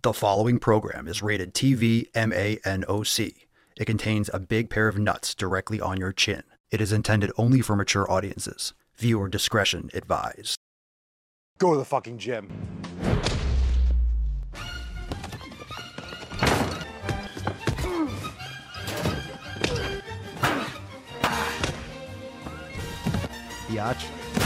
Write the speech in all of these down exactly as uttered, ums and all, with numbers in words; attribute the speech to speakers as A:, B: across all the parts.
A: The following program is rated T V M A N O C. It contains a big pair of nuts directly on your chin. It is intended only for mature audiences. Viewer discretion advised.
B: Go to the fucking gym.
A: Biatch.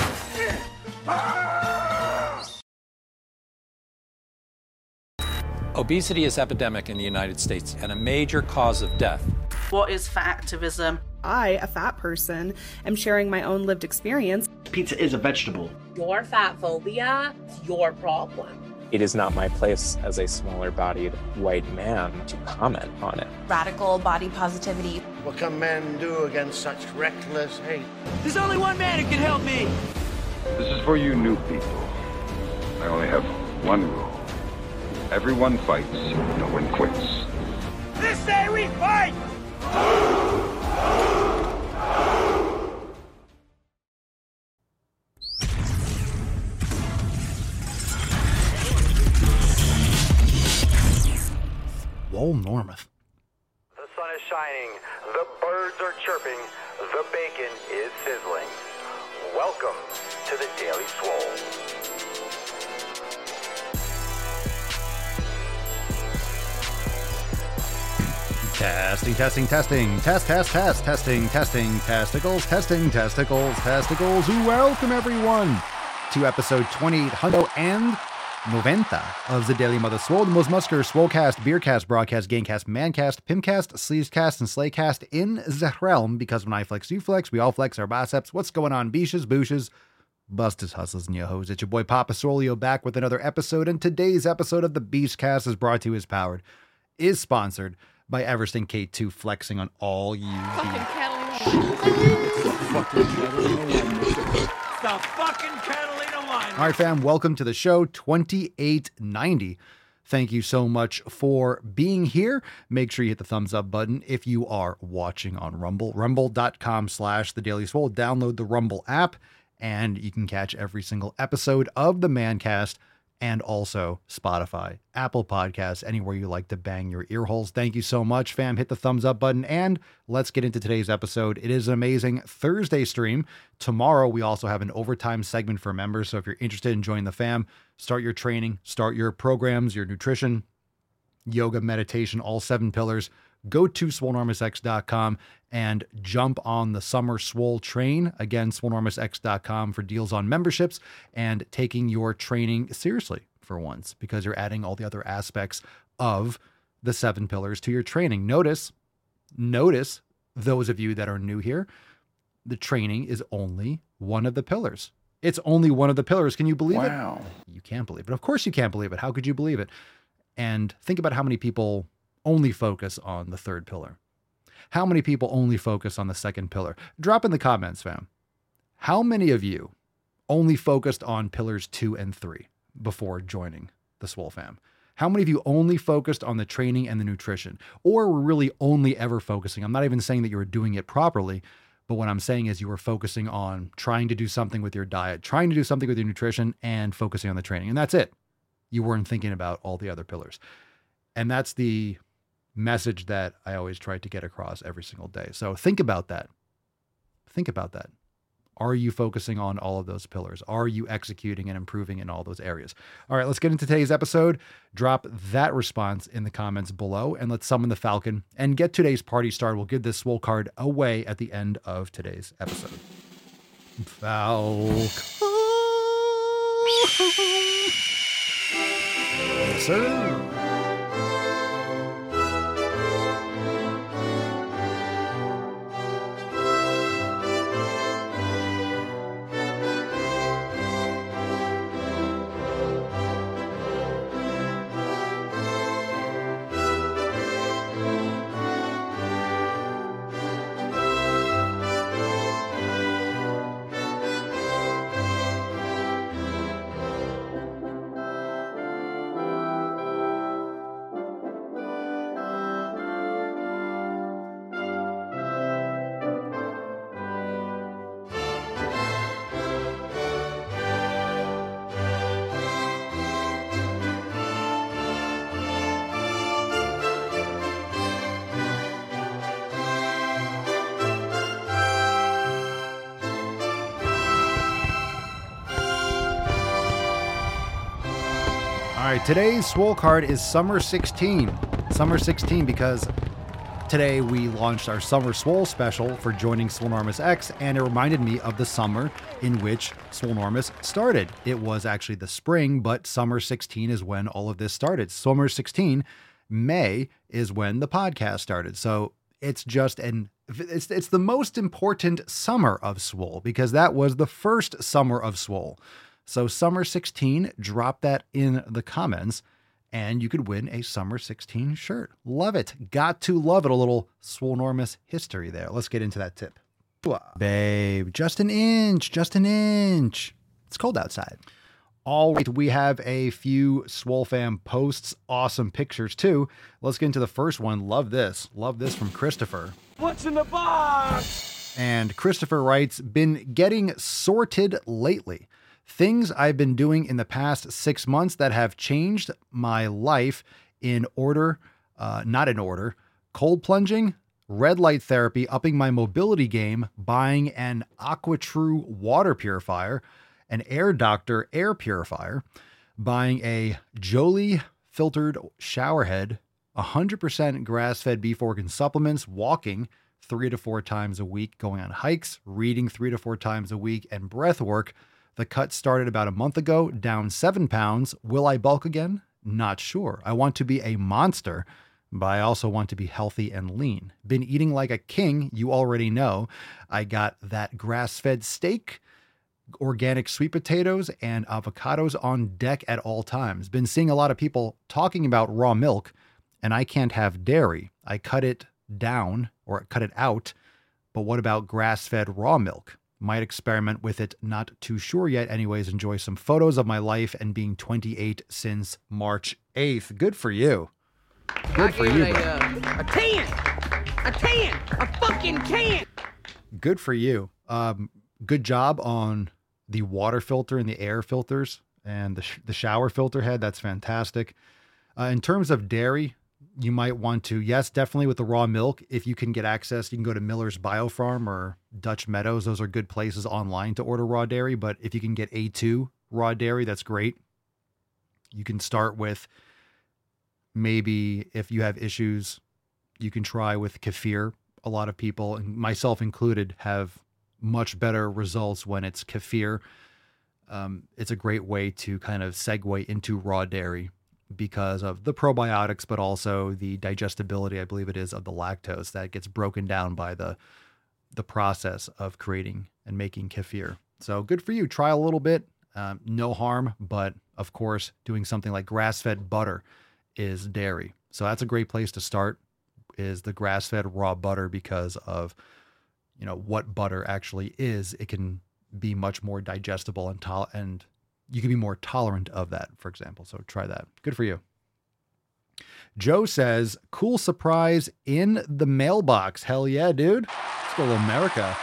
C: Obesity is epidemic in the United States and a major cause of death.
D: What is fat activism?
E: I, a fat person, am sharing my own lived experience.
F: Pizza is a vegetable.
G: Your fat phobia is your problem.
H: It is not my place as a smaller-bodied white man to comment on it.
I: Radical body positivity.
J: What can men do against such reckless hate?
K: There's only one man who can help me.
L: This is for you new people. I only have one rule. Everyone fights, no one quits.
K: This day we fight!
A: Whoa, Normuth.
M: The sun is shining, the birds are chirping, the bacon is sizzling. Welcome to the Daily Swole.
A: Testing, testing, testing, test, test, test, testing, testing, testicles, testing, testicles, testicles. Welcome everyone to episode twenty-eight hundred and noventa of the Daily Mother Swole, the most muscular Swolecast, Beercast, Broadcast, Gamecast, Mancast, Pimcast, Sleevescast, and Slaycast in the realm, because when I flex, you flex, we all flex our biceps. What's going on, beaches, booshes, busted hustles, and yo hoes? It's your boy Papa Sorolio back with another episode, and today's episode of the Beastcast is brought to you, is powered, is sponsored by Eversting K two, flexing on all you
G: Fucking Catalina
K: The fucking Catalina wine.
A: All right, fam, welcome to the show, twenty-eight ninety. Thank you so much for being here. Make sure you hit the thumbs up button if you are watching on Rumble. Rumble.com slash The Daily Swole. Download the Rumble app, and you can catch every single episode of the Mancast, and also Spotify, Apple Podcasts, anywhere you like to bang your ear holes. Thank you so much, fam. Hit the thumbs up button, and let's get into today's episode. It is an amazing Thursday stream. Tomorrow, we also have an overtime segment for members, so if you're interested in joining the fam, start your training, start your programs, your nutrition, yoga, meditation, all seven pillars, go to swole enormous x dot com and jump on the summer swole train. Again, swole enormous x dot com for deals on memberships and taking your training seriously for once, because you're adding all the other aspects of the seven pillars to your training. Notice, notice those of you that are new here, the training is only one of the pillars. It's only one of the pillars. Can you believe it?
L: Wow.
A: You can't believe it. Of course you can't believe it. How could you believe it? And think about how many people only focus on the third pillar. How many people only focus on the second pillar? Drop in the comments, fam. How many of you only focused on pillars two and three before joining the Swole fam? How many of you only focused on the training and the nutrition? Or were really only ever focusing? I'm not even saying that you were doing it properly, but what I'm saying is you were focusing on trying to do something with your diet, trying to do something with your nutrition, and focusing on the training. And that's it. You weren't thinking about all the other pillars. And that's the message that I always try to get across every single day. So think about that. Think about that. Are you focusing on all of those pillars? Are you executing and improving in all those areas? All right, let's get into today's episode. Drop that response in the comments below, and let's summon the Falcon and get today's party started. We'll give this Swole card away at the end of today's episode. Falcon. Yes, sir. All right, today's Swole card is Summer sixteen. Summer sixteen because today we launched our Summer Swole special for joining Swolenormous X, and it reminded me of the summer in which Swolenormous started. It was actually the spring, but Summer sixteen is when all of this started. Summer sixteen, May is when the podcast started. So it's just an it's it's the most important summer of Swole because that was the first summer of Swole. So Summer sixteen, drop that in the comments and you could win a Summer sixteen shirt. Love it. Got to love it. A little Swolenormous history there. Let's get into that tip. Babe, just an inch, just an inch. It's cold outside. All right, we have a few Swole fam posts, awesome pictures too. Let's get into the first one. Love this. Love this from Christopher.
K: What's in the box?
A: And Christopher writes, been getting sorted lately. Things I've been doing in the past six months that have changed my life in order, uh, not in order, cold plunging, red light therapy, upping my mobility game, buying an AquaTrue water purifier, an Air Doctor air purifier, buying a Jolie filtered shower head, one hundred percent grass-fed beef organ supplements, walking three to four times a week, going on hikes, reading three to four times a week, and breath work. The cut started about a month ago, down seven pounds. Will I bulk again? Not sure. I want to be a monster, but I also want to be healthy and lean. Been eating like a king, you already know. I got that grass-fed steak, organic sweet potatoes, and avocados on deck at all times. Been seeing a lot of people talking about raw milk, and I can't have dairy. I cut it down or cut it out, but what about grass-fed raw milk? Might experiment with it, not too sure yet. Anyways, enjoy some photos of my life and being twenty-eight since March eighth. Good for you. Good for you,
K: a,
A: bro.
K: uh, a tan! A tan! A fucking tan!
A: Good for you. Um, good job on the water filter and the air filters and the, sh- the shower filter head. That's fantastic. Uh, in terms of dairy, you might want to, yes, definitely with the raw milk. If you can get access, you can go to Miller's Biofarm or Dutch Meadows. Those are good places online to order raw dairy. But if you can get A two raw dairy, that's great. You can start with maybe if you have issues, you can try with kefir. A lot of people, and myself included, have much better results when it's kefir. Um, it's a great way to kind of segue into raw dairy because of the probiotics, but also the digestibility, I believe it is, of the lactose that gets broken down by the the process of creating and making kefir. So good for you. Try a little bit. Um, no harm, but of course, doing something like grass-fed butter is dairy. So that's a great place to start, is the grass-fed raw butter, because of, you know, what butter actually is. It can be much more digestible and tol- and you can be more tolerant of that, for example. So try that. Good for you. Joe says, cool surprise in the mailbox. Hell yeah, dude. Let's go to America.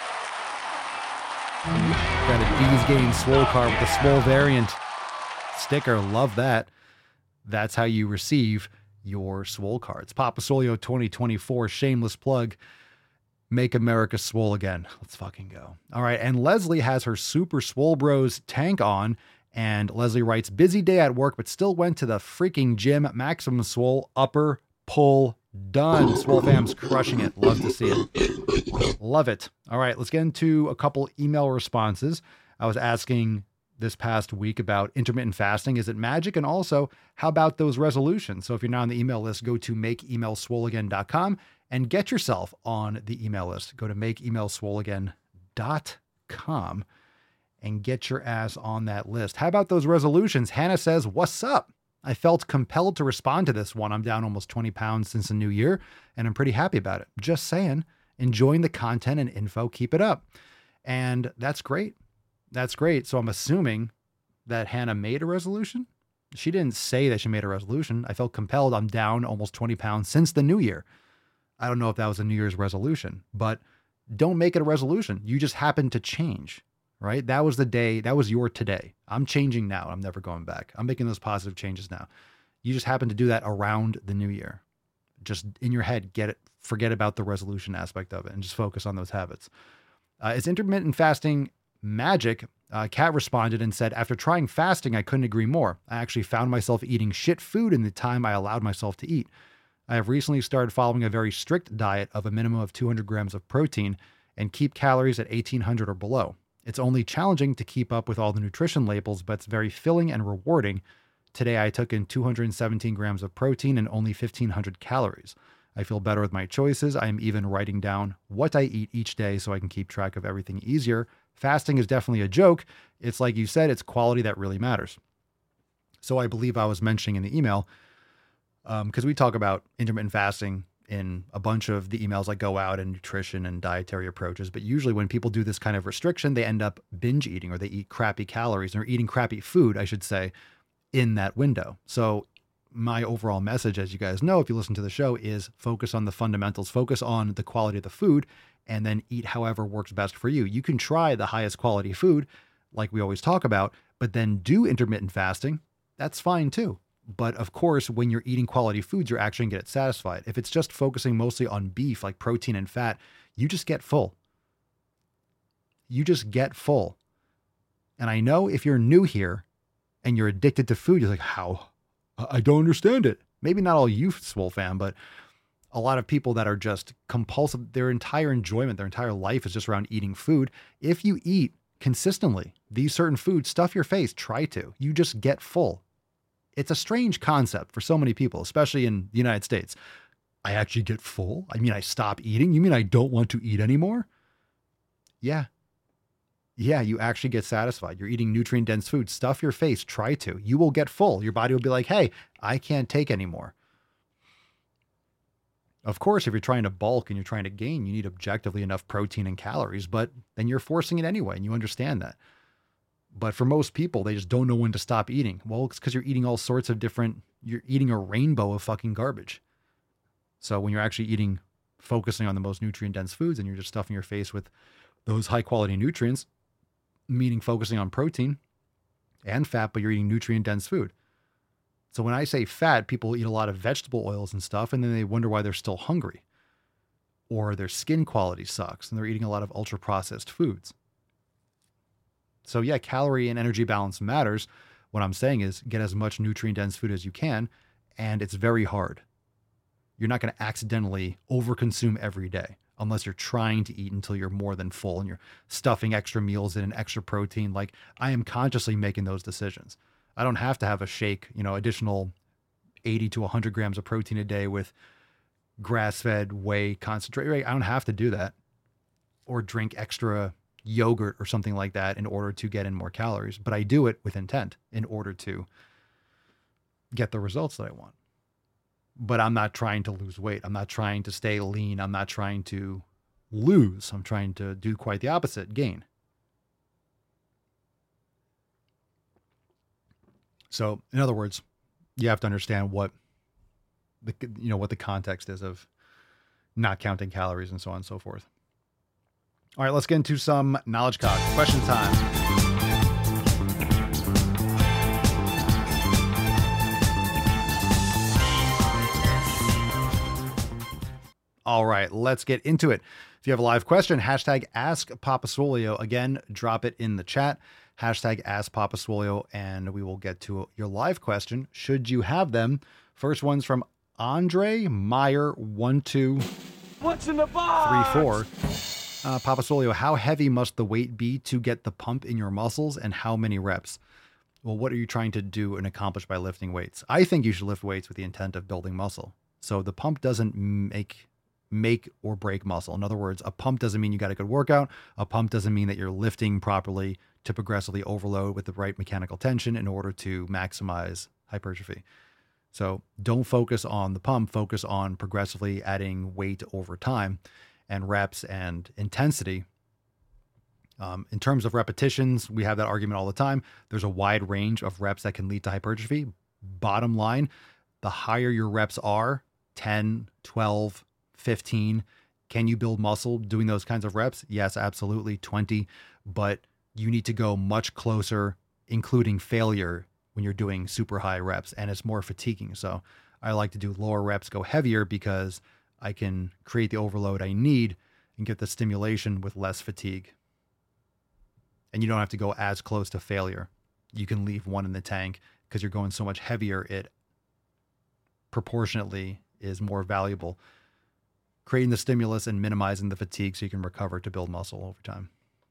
A: Got a D's Game Swole card with the Swole variant sticker. Love that. That's how you receive your Swole cards. Papa Solio twenty twenty-four, shameless plug. Make America swole again. Let's fucking go. All right. And Leslie has her Super Swole Bros tank on. And Leslie writes, busy day at work, but still went to the freaking gym. Maximum Swole, upper pull, done. Swole fam's crushing it. Love to see it. Love it. All right. Let's get into a couple email responses. I was asking this past week about intermittent fasting. Is it magic? And also, how about those resolutions? So if you're not on the email list, go to make email swole again dot com and get yourself on the email list. Go to make email swole again dot com and get your ass on that list. How about those resolutions? Hannah says, what's up? I felt compelled to respond to this one. I'm down almost twenty pounds since the new year, and I'm pretty happy about it. Just saying, enjoying the content and info. Keep it up. And that's great. That's great. So I'm assuming that Hannah made a resolution. She didn't say that she made a resolution. I felt compelled. I'm down almost twenty pounds since the new year. I don't know if that was a New Year's resolution, but don't make it a resolution. You just happen to change, right? That was the day. That was your today. I'm changing now. I'm never going back. I'm making those positive changes now. You just happen to do that around the new year. Just in your head, get it, forget about the resolution aspect of it and just focus on those habits. Uh, is intermittent fasting magic? Uh, Kat responded and said, after trying fasting, I couldn't agree more. I actually found myself eating shit food in the time I allowed myself to eat. I have recently started following a very strict diet of a minimum of two hundred grams of protein and keep calories at eighteen hundred or below. It's only challenging to keep up with all the nutrition labels, but it's very filling and rewarding. Today, I took in two hundred seventeen grams of protein and only fifteen hundred calories. I feel better with my choices. I am even writing down what I eat each day so I can keep track of everything easier. Fasting is definitely a joke. It's like you said, it's quality that really matters. So I believe I was mentioning in the email, because um, we talk about intermittent fasting in a bunch of the emails that go out, and nutrition and dietary approaches. But usually when people do this kind of restriction, they end up binge eating, or they eat crappy calories, or eating crappy food, I should say, in that window. So my overall message, as you guys know, if you listen to the show, is focus on the fundamentals, focus on the quality of the food, and then eat however works best for you. You can try the highest quality food, like we always talk about, but then do intermittent fasting. That's fine too. But of course, when you're eating quality foods, you're actually gonna get satisfied. If it's just focusing mostly on beef, like protein and fat, you just get full. You just get full. And I know if you're new here and you're addicted to food, you're like, how? I don't understand it. Maybe not all you, Swole fam, but a lot of people that are just compulsive, their entire enjoyment, their entire life is just around eating food. If you eat consistently these certain foods, stuff your face, try to, you just get full. It's a strange concept for so many people, especially in the United States. I actually get full? I mean, I stop eating? You mean I don't want to eat anymore? Yeah. Yeah, you actually get satisfied. You're eating nutrient-dense food. Stuff your face. Try to. You will get full. Your body will be like, hey, I can't take anymore. Of course, if you're trying to bulk and you're trying to gain, you need objectively enough protein and calories, but then you're forcing it anyway, and you understand that. But for most people, they just don't know when to stop eating. Well, it's because you're eating all sorts of different, you're eating a rainbow of fucking garbage. So when you're actually eating, focusing on the most nutrient-dense foods, and you're just stuffing your face with those high-quality nutrients, meaning focusing on protein and fat, but you're eating nutrient-dense food. So when I say fat, people eat a lot of vegetable oils and stuff, and then they wonder why they're still hungry. Or their skin quality sucks, and they're eating a lot of ultra-processed foods. So yeah, calorie and energy balance matters. What I'm saying is get as much nutrient-dense food as you can, and it's very hard. You're not going to accidentally overconsume every day unless you're trying to eat until you're more than full and you're stuffing extra meals in and extra protein. Like, I am consciously making those decisions. I don't have to have a shake, you know, additional eighty to one hundred grams of protein a day with grass-fed whey concentrate. I don't have to do that, or drink extra yogurt or something like that in order to get in more calories. But I do it with intent in order to get the results that I want. But I'm not trying to lose weight. I'm not trying to stay lean. I'm not trying to lose. I'm trying to do quite the opposite, gain. So in other words, you have to understand what the, you know, what the context is of not counting calories and so on and so forth. All right, let's get into some Knowledge Cock. Question time. All right, let's get into it. If you have a live question, hashtag Ask Papa Swolio. Again, drop it in the chat. Hashtag Ask Papa Swolio, and we will get to your live question, should you have them. First one's from Andre Meyer one two
K: What's in the box?
A: three four. Uh, Papa Swolio, how heavy must the weight be to get the pump in your muscles, and how many reps? Well, what are you trying to do and accomplish by lifting weights? I think you should lift weights with the intent of building muscle. So the pump doesn't make make or break muscle. In other words, a pump doesn't mean you got a good workout. A pump doesn't mean that you're lifting properly to progressively overload with the right mechanical tension in order to maximize hypertrophy. So don't focus on the pump, focus on progressively adding weight over time and reps and intensity. Um, in terms of repetitions, we have that argument all the time. There's a wide range of reps that can lead to hypertrophy. Bottom line, the higher your reps are, ten, twelve, fifteen, can you build muscle doing those kinds of reps? Yes, absolutely. twenty, but you need to go much closer, including failure when you're doing super high reps, and it's more fatiguing. So I like to do lower reps, go heavier, because I can create the overload I need and get the stimulation with less fatigue. and you don't have to go as close to failure. You can leave one in the tank because you're going so much heavier. It proportionately is more valuable, creating the stimulus and minimizing the fatigue so you can recover to build muscle over time.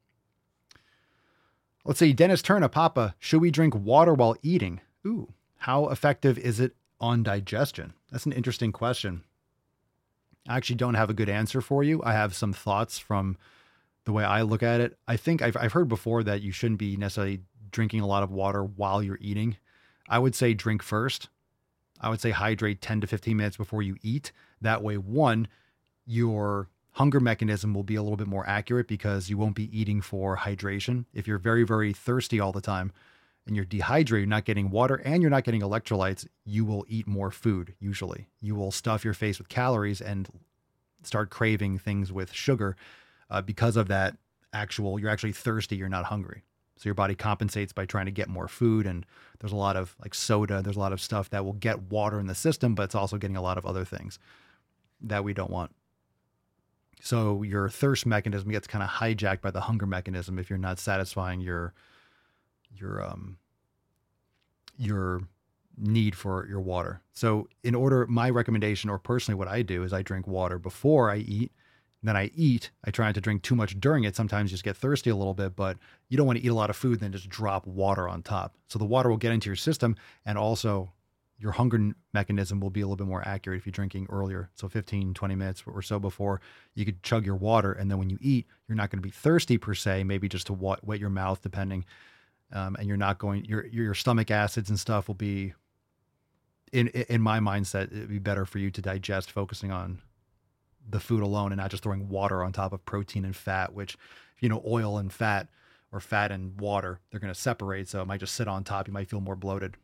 A: Let's see, Dennis Turner, Papa, should we drink water while eating? Ooh, how effective is it on digestion? That's an interesting question. I actually don't have a good answer for you. I have some thoughts from the way I look at it. I think I've, I've heard before that you shouldn't be necessarily drinking a lot of water while you're eating. I would say drink first. I would say hydrate ten to fifteen minutes before you eat. That way, one, your hunger mechanism will be a little bit more accurate because you won't be eating for hydration. If you're very, very thirsty all the time and you're dehydrated, you're not getting water and you're not getting electrolytes, you will eat more food. Usually you will stuff your face with calories and start craving things with sugar uh, because of that actual, you're actually thirsty. You're not hungry. So your body compensates by trying to get more food. And there's a lot of like soda, there's a lot of stuff that will get water in the system, but it's also getting a lot of other things that we don't want. So your thirst mechanism gets kind of hijacked by the hunger mechanism if you're not satisfying your your um your need for your water. So in order, my recommendation, or personally what I do, is I drink water before I eat. Then I eat. I try not to drink too much during it. Sometimes you just get thirsty a little bit, but you don't want to eat a lot of food, then just drop water on top. So the water will get into your system, and also your hunger mechanism will be a little bit more accurate if you're drinking earlier. So fifteen, twenty minutes or so before, you could chug your water. And then when you eat, you're not going to be thirsty per se, maybe just to wet your mouth, depending. Um, and you're not going, your, your stomach acids and stuff will be, in, in my mindset, it'd be better for you to digest focusing on the food alone and not just throwing water on top of protein and fat, which, you know, oil and fat or fat and water, they're going to separate. So it might just sit on top. You might feel more bloated.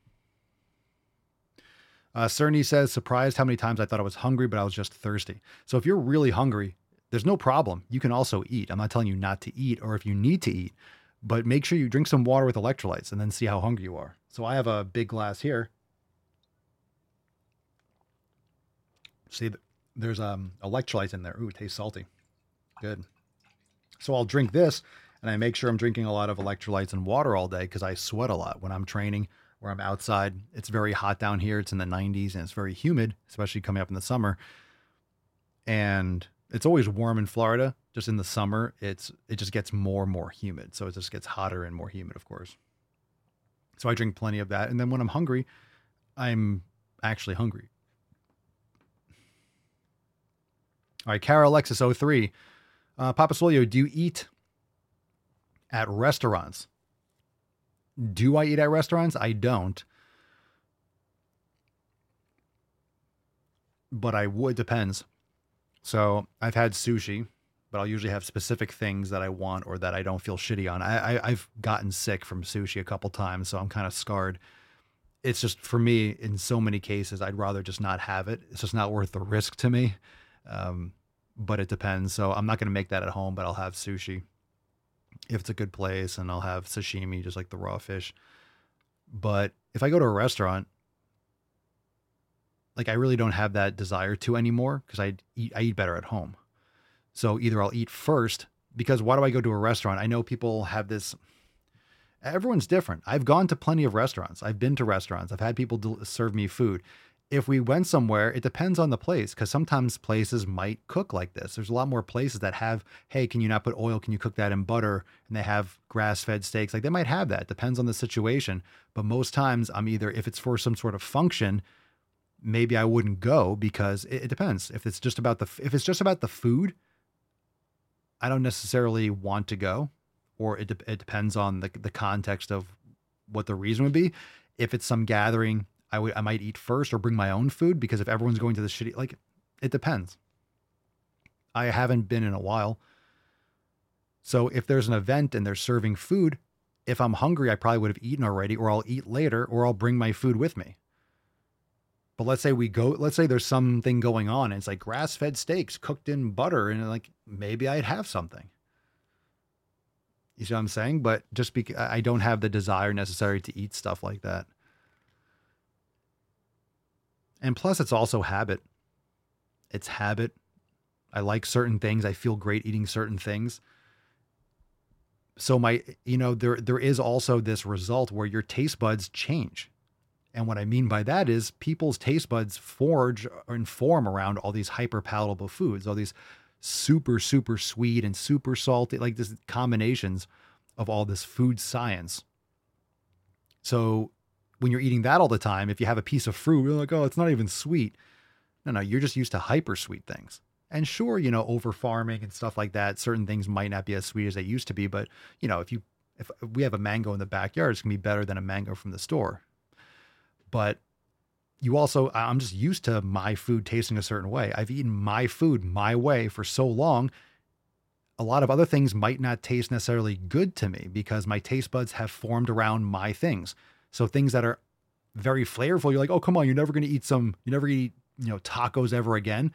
A: Uh, Cerny says, surprised how many times I thought I was hungry, but I was just thirsty. So if you're really hungry, there's no problem. You can also eat. I'm not telling you not to eat or if you need to eat, but make sure you drink some water with electrolytes and then see how hungry you are. So I have a big glass here. See, there's um electrolytes in there. Ooh, it tastes salty. Good. So I'll drink this and I make sure I'm drinking a lot of electrolytes and water all day because I sweat a lot when I'm training or I'm outside. It's very hot down here. It's in the nineties and it's very humid, especially coming up in the summer. And it's always warm in Florida. Just in the summer, it's it just gets more and more humid. So it just gets hotter and more humid, of course. So I drink plenty of that. And then when I'm hungry, I'm actually hungry. All right, Cara Alexis oh three. Uh, Papa Swolio, do you eat at restaurants? Do I eat at restaurants? I don't. But I would, depends. So I've had sushi, but I'll usually have specific things that I want or that I don't feel shitty on. I, I, I've gotten sick from sushi a couple times, so I'm kind of scarred. It's just, for me, in so many cases, I'd rather just not have it. It's just not worth the risk to me. Um, but it depends. So I'm not going to make that at home, but I'll have sushi if it's a good place, and I'll have sashimi, just like the raw fish. But if I go to a restaurant, like I really don't have that desire to anymore because I eat, I eat better at home. So either I'll eat first, because why do I go to a restaurant? I know people have this, everyone's different. I've gone to plenty of restaurants. I've been to restaurants. I've had people del- serve me food. If we went somewhere, it depends on the place, because sometimes places might cook like this. There's a lot more places that have, hey, can you not put oil? Can you cook that in butter? And they have grass-fed steaks. Like they might have that. Depends on the situation. But most times I'm either, if it's for some sort of function, maybe I wouldn't go, because it, it depends. If it's just about the, if it's just about the food, I don't necessarily want to go, or it, de- it depends on the, the context of what the reason would be. If it's some gathering, I would, I might eat first or bring my own food, because if everyone's going to the shitty, like it depends. I haven't been in a while. So if there's an event and they're serving food, if I'm hungry, I probably would have eaten already, or I'll eat later, or I'll bring my food with me. But let's say we go, let's say there's something going on and it's like grass-fed steaks cooked in butter, and like, maybe I'd have something. You see what I'm saying? But just because I don't have the desire necessary to eat stuff like that. And plus it's also habit. It's habit. I like certain things. I feel great eating certain things. So my, you know, there, there is also this result where your taste buds change. And what I mean by that is people's taste buds forge and form around all these hyper palatable foods, all these super, super sweet and super salty, like this combinations of all this food science. So when you're eating that all the time, if you have a piece of fruit, you're like, oh, it's not even sweet. No, no, you're just used to hyper sweet things. And sure, you know, over farming and stuff like that, certain things might not be as sweet as they used to be. But, you know, if you, if we have a mango in the backyard, it's going to be better than a mango from the store. But you also, I'm just used to my food tasting a certain way. I've eaten my food my way for so long. A lot of other things might not taste necessarily good to me because my taste buds have formed around my things. So things that are very flavorful, you're like, oh, come on, you're never going to eat some, you never eat, you know, tacos ever again.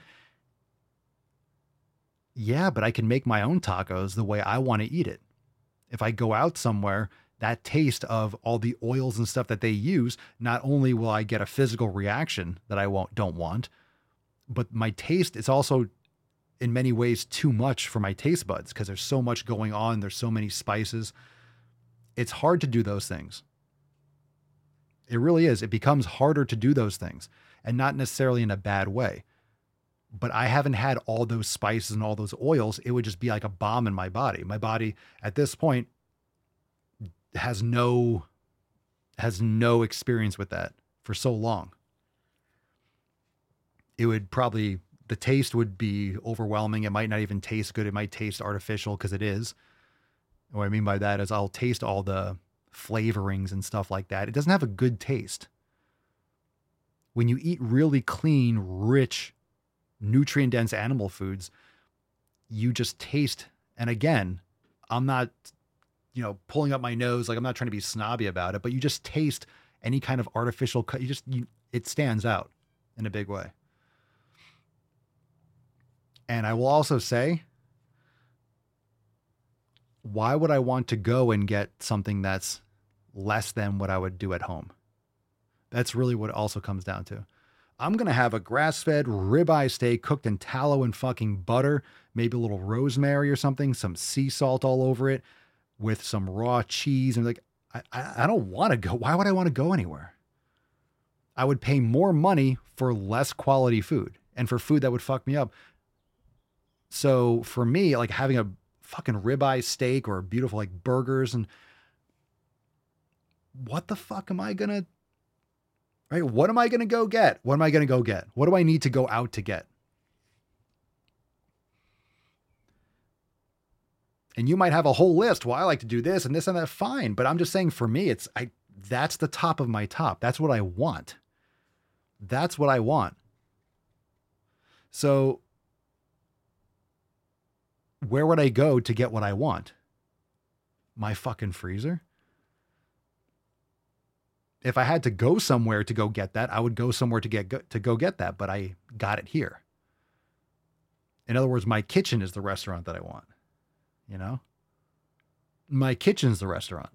A: Yeah, but I can make my own tacos the way I want to eat it. If I go out somewhere, that taste of all the oils and stuff that they use, not only will I get a physical reaction that I won't, don't want, but my taste is also in many ways too much for my taste buds because there's so much going on. There's so many spices. It's hard to do those things. It really is. It becomes harder to do those things, and not necessarily in a bad way. But I haven't had all those spices and all those oils. It would just be like a bomb in my body. My body at this point has no, has no experience with that for so long. It would probably, the taste would be overwhelming. It might not even taste good. It might taste artificial because it is. What I mean by that is I'll taste all the flavorings and stuff like that. It doesn't have a good taste. When you eat really clean, rich, nutrient dense animal foods, you just taste. And again, I'm not, you know, pulling up my nose. Like I'm not trying to be snobby about it, but you just taste any kind of artificial cut. You just, you, it stands out in a big way. And I will also say, why would I want to go and get something that's less than what I would do at home? That's really what it also comes down to. I'm going to have a grass-fed ribeye steak cooked in tallow and fucking butter, maybe a little rosemary or something, some sea salt all over it with some raw cheese. And like, I, I, I don't want to go. Why would I want to go anywhere? I would pay more money for less quality food and for food that would fuck me up. So for me, like having a fucking ribeye steak or beautiful like burgers, and what the fuck am I going to, right? What am I going to go get? What am I going to go get? What do I need to go out to get? And you might have a whole list. Well, I like to do this and this and that. Fine. But I'm just saying for me, it's, I, that's the top of my top. That's what I want. That's what I want. So where would I go to get what I want? My fucking freezer. If I had to go somewhere to go get that, I would go somewhere to get, to go get that, but I got it here. In other words, my kitchen is the restaurant that I want. You know, my kitchen's the restaurant.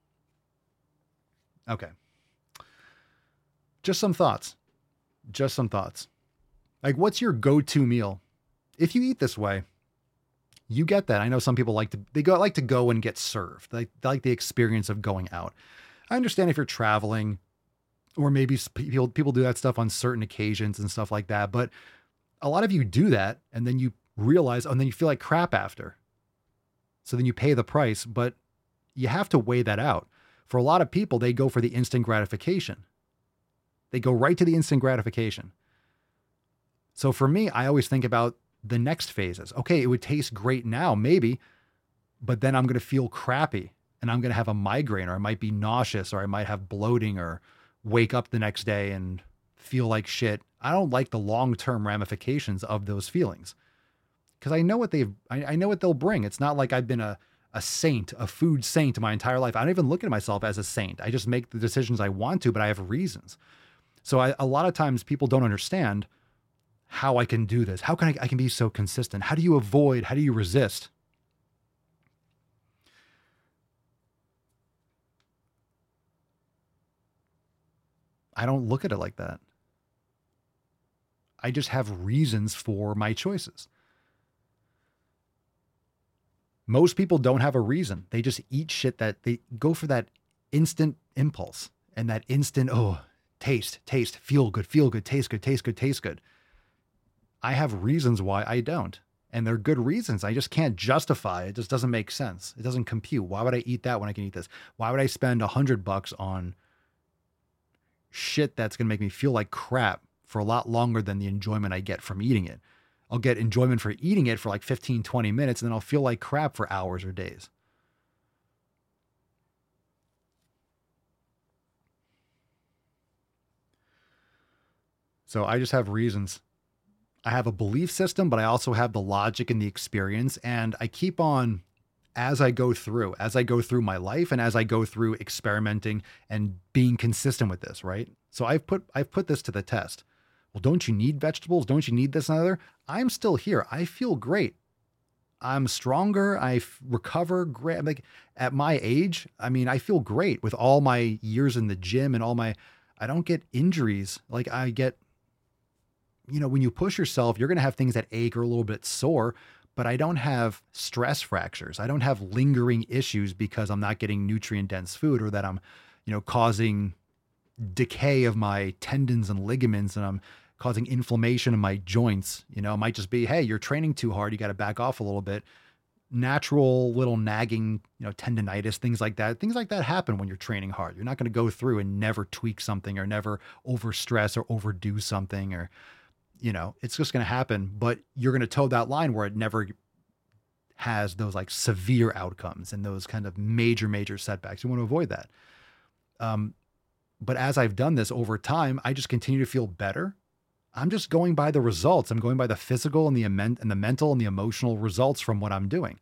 A: Okay. Just some thoughts, just some thoughts. Like, what's your go-to meal? If you eat this way, you get that. I know some people like to, they go like to go and get served. They, they like the experience of going out. I understand if you're traveling, or maybe people, people do that stuff on certain occasions and stuff like that. But a lot of you do that. And then you realize, oh, and then you feel like crap after. So then you pay the price, but you have to weigh that out. For a lot of people, they go for the instant gratification. They go right to the instant gratification. So for me, I always think about the next phases. Okay, it would taste great now, maybe, but then I'm going to feel crappy and I'm going to have a migraine, or I might be nauseous, or I might have bloating, or wake up the next day and feel like shit. I don't like the long-term ramifications of those feelings. Because I know what they've, I, I know what they'll bring. It's not like I've been a, a saint, a food saint my entire life. I don't even look at myself as a saint. I just make the decisions I want to, but I have reasons. So I, a lot of times people don't understand how I can do this. How can I, I can be so consistent? How do you avoid? How do you resist? I don't look at it like that. I just have reasons for my choices. Most people don't have a reason. They just eat shit that they go for that instant impulse and that instant, oh, taste, taste, feel good, feel good, taste good, taste good, taste good. I have reasons why I don't. And they're good reasons. I just can't justify it. It just doesn't make sense. It doesn't compute. Why would I eat that when I can eat this? Why would I spend a hundred bucks on shit that's going to make me feel like crap for a lot longer than the enjoyment I get from eating it? I'll get enjoyment for eating it for like fifteen, twenty minutes, and then I'll feel like crap for hours or days. So I just have reasons. I have a belief system, but I also have the logic and the experience. And I keep on, as I go through, as I go through my life and as I go through experimenting and being consistent with this, right? So I've put, I've put this to the test. Well, don't you need vegetables? Don't you need this and other? I'm still here. I feel great. I'm stronger. I recover great. Like at my age, I mean, I feel great with all my years in the gym and all my, I don't get injuries. Like I get, you know, when you push yourself, you're going to have things that ache or a little bit sore, but I don't have stress fractures. I don't have lingering issues because I'm not getting nutrient dense food, or that I'm, you know, causing decay of my tendons and ligaments, and I'm causing inflammation in my joints. You know, it might just be, hey, you're training too hard. You got to back off a little bit. Natural little nagging, you know, tendonitis, things like that. Things like that happen when you're training hard. You're not going to go through and never tweak something or never overstress or overdo something, or, you know, it's just going to happen, but you're going to toe that line where it never has those like severe outcomes and those kind of major, major setbacks. You want to avoid that. Um, but as I've done this over time, I just continue to feel better. I'm just going by the results. I'm going by the physical and the and the mental and the emotional results from what I'm doing.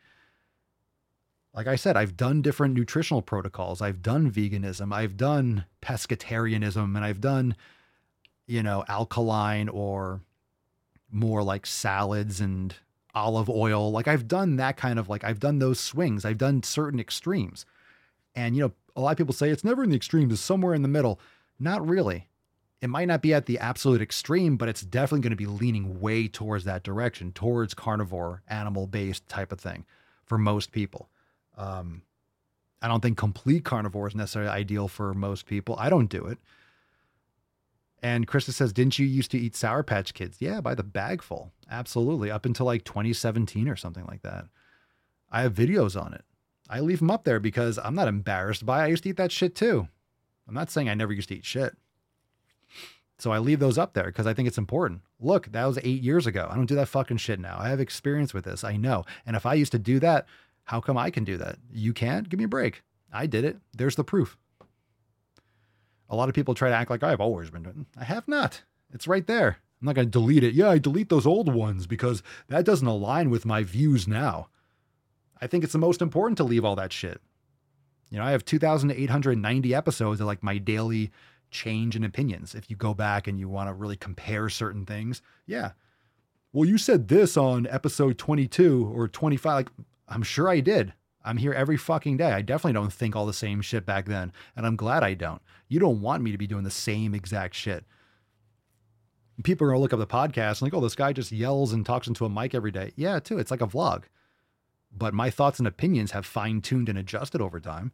A: Like I said, I've done different nutritional protocols. I've done veganism. I've done pescatarianism, and I've done, you know, alkaline or more like salads and olive oil. Like I've done that kind of, like I've done those swings. I've done certain extremes. And, you know, a lot of people say it's never in the extremes, it's somewhere in the middle. Not really. It might not be at the absolute extreme, but it's definitely going to be leaning way towards that direction, towards carnivore, animal-based type of thing for most people. Um, I don't think complete carnivore is necessarily ideal for most people. I don't do it. And Krista says, didn't you used to eat Sour Patch Kids? Yeah, by the bagful. Absolutely. Up until like twenty seventeen or something like that. I have videos on it. I leave them up there because I'm not embarrassed by it. I used to eat that shit too. I'm not saying I never used to eat shit. So I leave those up there because I think it's important. Look, that was eight years ago. I don't do that fucking shit now. I have experience with this. I know. And if I used to do that, how come I can do that? You can't? Give me a break. I did it. There's the proof. A lot of people try to act like I've always been doing it. I have not. It's right there. I'm not going to delete it. Yeah, I delete those old ones because that doesn't align with my views now. I think it's the most important to leave all that shit. You know, I have two thousand eight hundred ninety episodes of like my daily change in opinions. If you go back and you want to really compare certain things. Yeah. Well, you said this on episode twenty-two or twenty-five. Like, I'm sure I did. I'm here every fucking day. I definitely don't think all the same shit back then. And I'm glad I don't. You don't want me to be doing the same exact shit. People are going to look up the podcast and like, oh, this guy just yells and talks into a mic every day. Yeah, too. It's like a vlog. But my thoughts and opinions have fine-tuned and adjusted over time.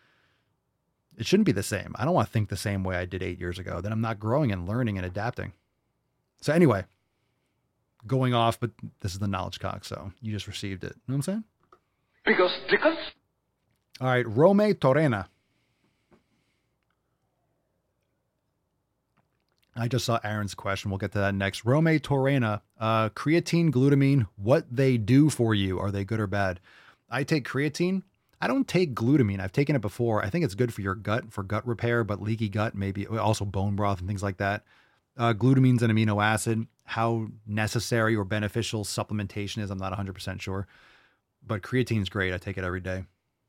A: It shouldn't be the same. I don't want to think the same way I did eight years ago. Then I'm not growing and learning and adapting. So anyway, going off, but this is the knowledge cock, so you just received it. You know what I'm saying?
L: Because stickers.
A: All right, Rome Torena. I just saw Aaron's question. We'll get to that next. Rome Torena, uh, creatine, glutamine, what they do for you. Are they good or bad? I take creatine. I don't take glutamine. I've taken it before. I think it's good for your gut, for gut repair, but leaky gut, maybe also bone broth and things like that. Uh, glutamine's an amino acid. How necessary or beneficial supplementation is, I'm not one hundred percent sure. But creatine's great. I take it every day.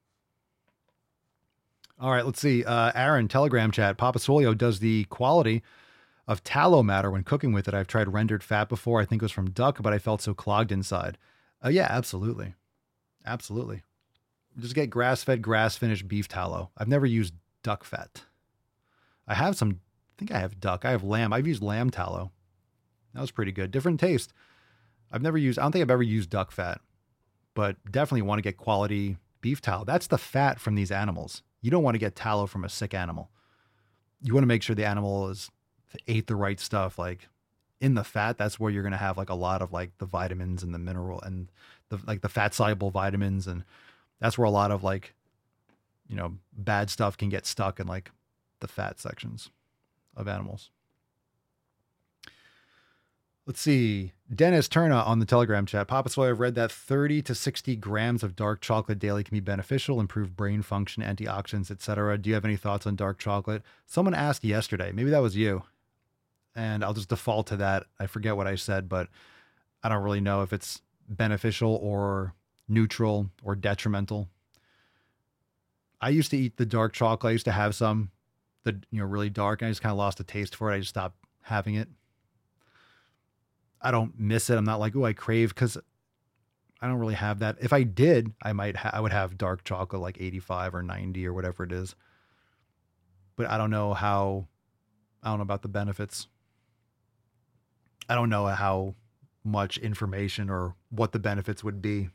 A: All right, let's see. Uh, Aaron, Telegram chat. Papa Swolio does the quality of tallow matter when cooking with it. I've tried rendered fat before. I think it was from duck, but I felt so clogged inside. Uh, yeah, absolutely. Absolutely. Just get grass-fed, grass-finished beef tallow. I've never used duck fat. I have some, I think I have duck. I have lamb. I've used lamb tallow. That was pretty good. Different taste. I've never used, I don't think I've ever used duck fat. but definitely want to get quality beef tallow. That's the fat from these animals. You don't want to get tallow from a sick animal. You want to make sure the animal is ate the right stuff. Like in the fat, that's where you're going to have like a lot of like the vitamins and the mineral and the like the fat soluble vitamins. And that's where a lot of like, you know, bad stuff can get stuck in like the fat sections of animals. Let's see. Dennis Turna on the Telegram chat. Papa Sway, I've read that thirty to sixty grams of dark chocolate daily can be beneficial, improve brain function, antioxidants, et cetera. Do you have any thoughts on dark chocolate? Someone asked yesterday. Maybe that was you. And I'll just default to that. I forget what I said, but I don't really know if it's beneficial or neutral or detrimental. I used to eat the dark chocolate. I used to have some, the you know, really dark, and I just kind of lost a taste for it. I just stopped having it. I don't miss it. I'm not like, oh, I crave, because I don't really have that. If I did, I might ha- I would have dark chocolate like eighty-five or ninety or whatever it is. But I don't know how, I don't know about the benefits. I don't know how much information or what the benefits would be.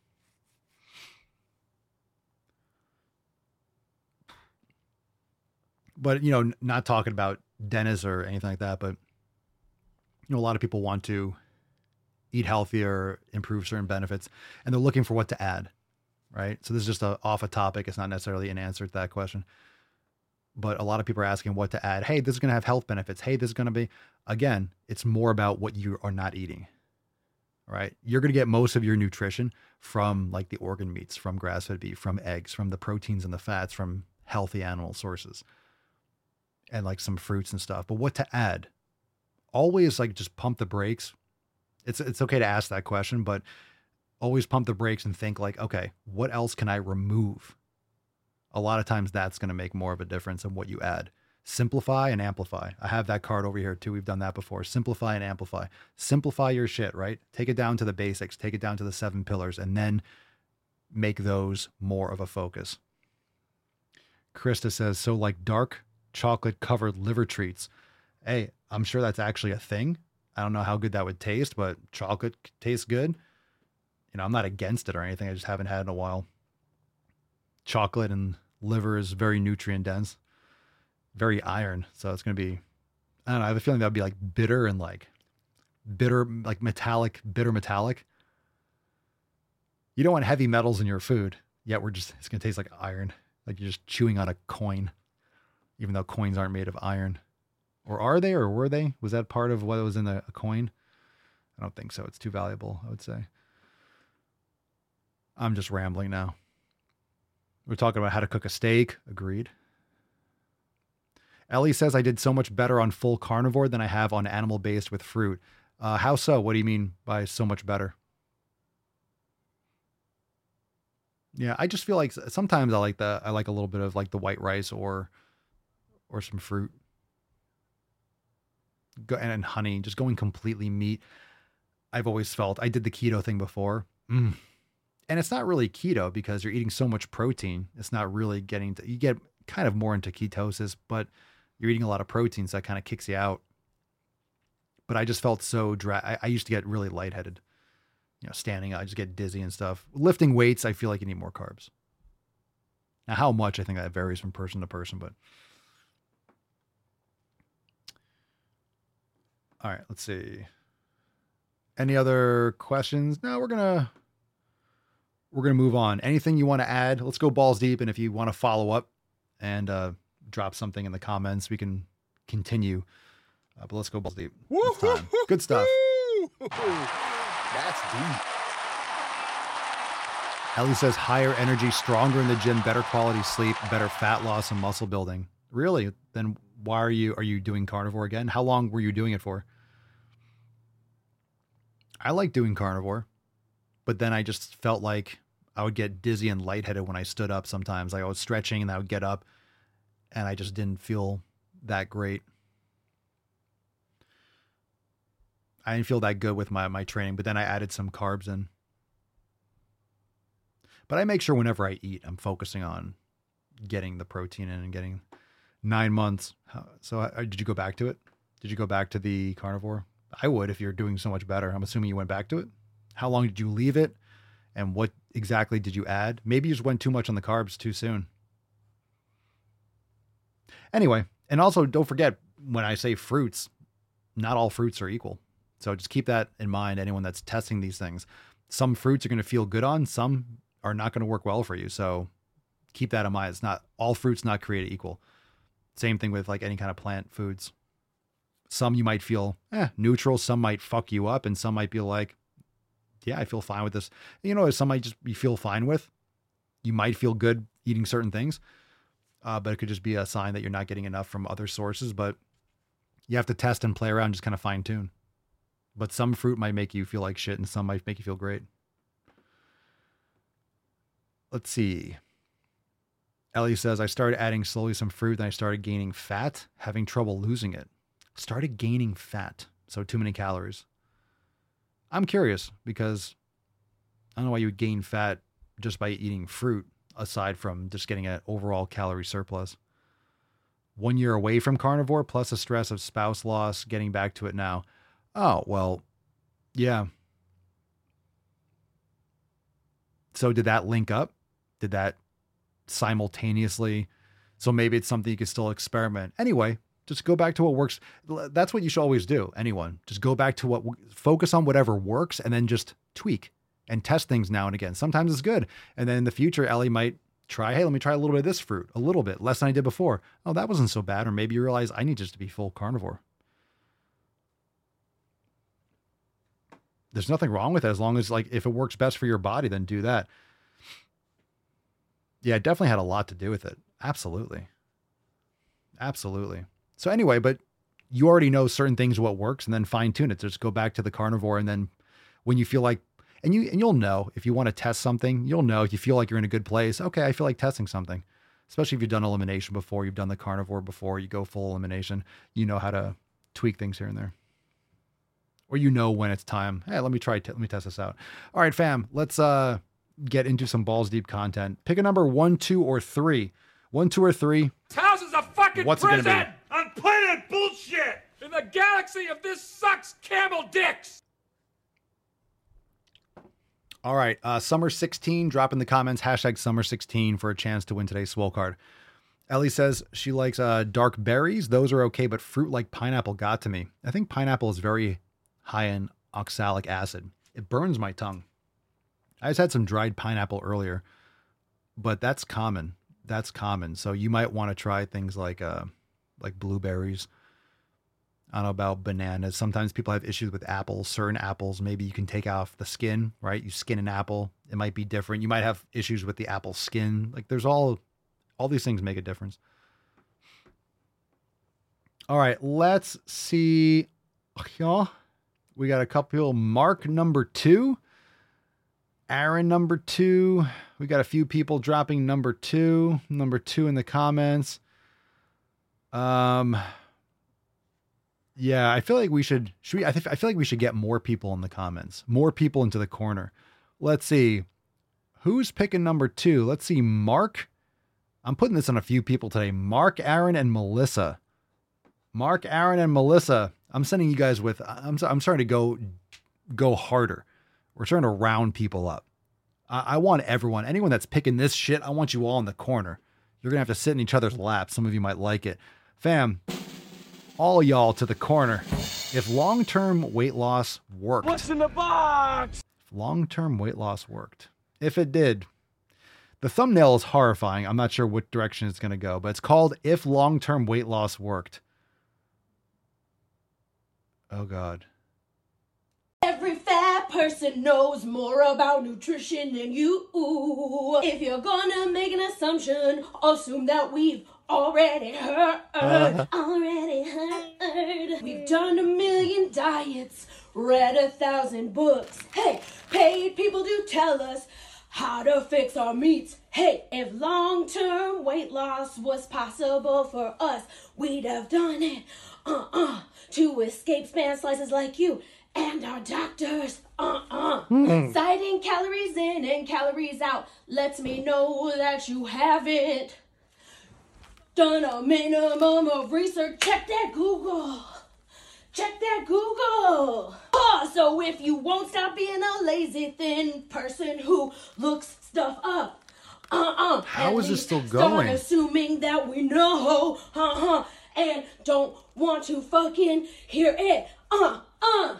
A: But, you know, not talking about Dennis or anything like that, but you know, a lot of people want to eat healthier, improve certain benefits, and they're looking for what to add, right? So this is just a off a topic. It's not necessarily an answer to that question, but a lot of people are asking what to add. Hey, this is going to have health benefits. Hey, this is going to be, again, it's more about what you are not eating, right? You're going to get most of your nutrition from like the organ meats, from grass-fed beef, from eggs, from the proteins and the fats, from healthy animal sources, and like some fruits and stuff. But what to add? Always like just pump the brakes. It's it's okay to ask that question, but always pump the brakes and think like, okay, what else can I remove? A lot of times that's going to make more of a difference in what you add. Simplify and amplify. I have that card over here too. We've done that before. Simplify and amplify. Simplify your shit, right? Take it down to the basics, take it down to the seven pillars, and then make those more of a focus. Krista says, so like dark chocolate covered liver treats. Hey, I'm sure that's actually a thing. I don't know how good that would taste, but chocolate tastes good. You know, I'm not against it or anything. I just haven't had it in a while. Chocolate and liver is very nutrient dense, very iron. So it's going to be, I don't know. I have a feeling that would be like bitter and like bitter, like metallic, bitter metallic. You don't want heavy metals in your food. Yet we're just, it's going to taste like iron. Like you're just chewing on a coin, even though coins aren't made of iron. Or are they, or were they? Was that part of what was in a, a coin? I don't think so. It's too valuable, I would say. I'm just rambling now. We're talking about how to cook a steak. Agreed. Ellie says, I did so much better on full carnivore than I have on animal-based with fruit. Uh, how so? What do you mean by so much better? Yeah, I just feel like sometimes I like the, I like a little bit of like the white rice or, or some fruit. Go, and, and honey, just going completely meat. I've always felt, I did the keto thing before. Mm. And it's not really keto because you're eating so much protein. It's not really getting to, you get kind of more into ketosis, but you're eating a lot of protein. So that kind of kicks you out. But I just felt so dry. I, I used to get really lightheaded, you know, standing up, I just get dizzy and stuff. Lifting weights, I feel like you need more carbs. Now, how much, I think that varies from person to person, but all right, let's see. Any other questions? No, we're going to, we're going to move on. Anything you want to add? Let's go balls deep. And if you want to follow up and uh, drop something in the comments, we can continue. Uh, but let's go balls deep. It's time. Good stuff.
B: That's deep.
A: Ellie says higher energy, stronger in the gym, better quality sleep, better fat loss and muscle building. Really? Then why are you, are you doing carnivore again? How long were you doing it for? I like doing carnivore, but then I just felt like I would get dizzy and lightheaded when I stood up. Sometimes like I was stretching and I would get up and I just didn't feel that great. I didn't feel that good with my, my training, but then I added some carbs in. But I make sure whenever I eat, I'm focusing on getting the protein in and getting nine months. So uh, did you go back to it? Did you go back to the carnivore? I would if you're doing so much better. I'm assuming you went back to it. How long did you leave it? And what exactly did you add? Maybe you just went too much on the carbs too soon. Anyway, and also don't forget, when I say fruits, not all fruits are equal. So just keep that in mind, anyone that's testing these things. Some fruits are going to feel good on, some are not going to work well for you. So keep that in mind. It's not all fruits not created equal. Same thing with like any kind of plant foods. Some you might feel eh, neutral, some might fuck you up, and some might be like, yeah, I feel fine with this. You know, some might just you feel fine with. You might feel good eating certain things, uh, but it could just be a sign that you're not getting enough from other sources. But you have to test and play around, just kind of fine tune. But some fruit might make you feel like shit, and some might make you feel great. Let's see. Ellie says, I started adding slowly some fruit, then I started gaining fat, having trouble losing it. Started gaining fat. So too many calories. I'm curious because I don't know why you would gain fat just by eating fruit, aside from just getting an overall calorie surplus. One year away from carnivore, plus the stress of spouse loss, getting back to it now. Oh, well, yeah. So did that link up? Did that simultaneously? So maybe it's something you can still experiment. Anyway, just go back to what works. That's what you should always do. Anyone, just go back to what, focus on whatever works and then just tweak and test things now and again. Sometimes it's good. And then in the future, Ellie might try, hey, let me try a little bit of this fruit, a little bit less than I did before. Oh, that wasn't so bad. Or maybe you realize I need just to be full carnivore. There's nothing wrong with it as long as, like, if it works best for your body, then do that. Yeah, it definitely had a lot to do with it. Absolutely. Absolutely. So anyway, but you already know certain things, what works, and then fine tune it. Just go back to the carnivore. And then when you feel like, and you, and you'll know if you want to test something, you'll know if you feel like you're in a good place. Okay. I feel like testing something, especially if you've done elimination before, you've done the carnivore before, you go full elimination, you know how to tweak things here and there. Or you know when it's time. Hey, let me try. T- let me test this out. All right, fam. Let's uh get into some balls deep content. Pick a number one, two, or three. One, two, or three.
F: This house is a fucking
A: What's
F: prison
A: it gonna be?
F: on planet bullshit in the galaxy of this sucks camel dicks.
A: All right, uh, Summer sixteen. Drop in the comments hashtag Summer sixteen for a chance to win today's swole card. Ellie says she likes uh dark berries. Those are okay, but fruit like pineapple got to me. I think pineapple is very high in oxalic acid. It burns my tongue. I just had some dried pineapple earlier, but that's common. That's common. So you might want to try things like, uh, like blueberries. I don't know about bananas. Sometimes people have issues with apples, certain apples. Maybe you can take off the skin, right? You skin an apple. It might be different. You might have issues with the apple skin. Like there's all, all these things make a difference. All right, let's see. Y'all. We got a couple people. Mark number two. Aaron number two. We got a few people dropping number two. Number two in the comments. Um. Yeah, I feel like we should. Should we? I think I feel like we should get more people in the comments. More people into the corner. Let's see. Who's picking number two? Let's see. Mark. I'm putting this on a few people today. Mark, Aaron, and Melissa. Mark, Aaron, and Melissa. I'm sending you guys with, I'm I'm starting to go, go harder. We're starting to round people up. I, I want everyone, anyone that's picking this shit, I want you all in the corner. You're going to have to sit in each other's laps. Some of you might like it. Fam, all y'all to the corner. If long-term weight loss worked.
F: What's in the box?
A: If long-term weight loss worked. If it did, the thumbnail is horrifying. I'm not sure what direction it's going to go, but it's called If Long-Term Weight Loss Worked. Oh, God.
N: Every fat person knows more about nutrition than you. If you're gonna make an assumption, assume that we've already heard. Uh. Already heard. We've done a million diets, read a thousand books. Hey, paid people to tell us how to fix our meats. Hey, if long-term weight loss was possible for us, we'd have done it. Uh-uh. To escape spam slices like you and our doctors. Uh-uh. Mm. Citing calories in and calories out lets me know that you haven't done a minimum of research. Check that Google. Check that Google. Pause. So if you won't stop being a lazy thin person who looks stuff up, uh-uh.
A: How is this still
N: Start
A: going?
N: assuming that we know, uh-huh, and don't want to fucking hear it, uh, uh.